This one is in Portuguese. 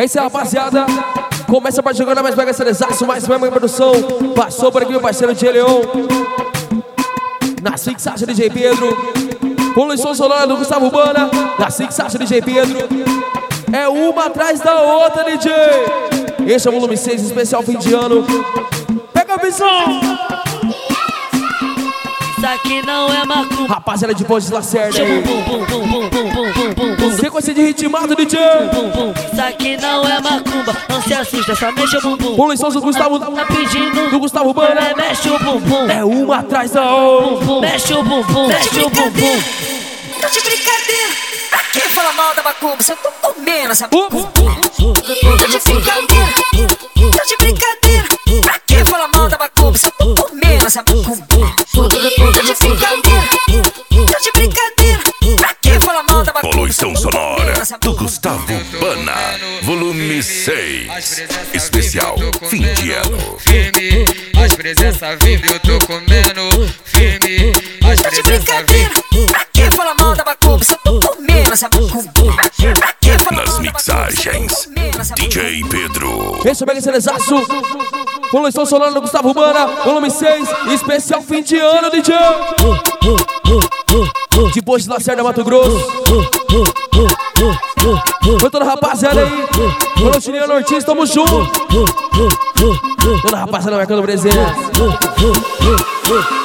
É isso aí, rapaziada. Começa pra jogar mais pega essa desaço, mais mesmo em produção. Passou por aqui meu parceiro DJ Leon. Na fixagem DJ Pedro. Poluição sonora do Gustavo Urbana. Na fixagem DJ Pedro. É uma atrás da outra, DJ. Este é o volume 6, especial fim de ano. Pega a visão. Isso aqui não é macumba. Rapaziada de Pontes Lacerda aí. Sequência de ritmado, DJ. Isso aqui não é macumba. Não se assusta, só mexe o bumbum. Poluição do Gustavo. Tá pedindo Do Gustavo Urbana. Mexe o bumbum. É uma atrás da outra. Mexe o bumbum. Mexe o bumbum. Tô de brincadeira. Pra que falar mal da macumba? Se eu tô comendo essa Ups. Tô de brincadeira. Tô de brincadeira. Pra que falar mal da macumba? Se eu tô comendo essa macumba. Tô de brincadeira. Tô de brincadeira. Pra que falar mal da macumba? Poluição sonora do Gustavo Urbana, volume 6, especial fim de ano. Firme, as presenças vive, eu tô comendo. Firme, as Tô de presenças vive. brincadeira. Pra que falar mal da macumba? Se eu tô comendo essa macumba. Pra que falar Nas mal da mixagens, DJ Pedro. Esse é o Mega Selezaço. Poluição sonora do Gustavo Urbana, volume 6, especial fim de ano, DJ. De Pontes Lacerda, Mato Grosso. Foi toda a rapaziada aí. Falou, Chiliano Ortiz, tamo junto. Toda a rapaziada marcando presença.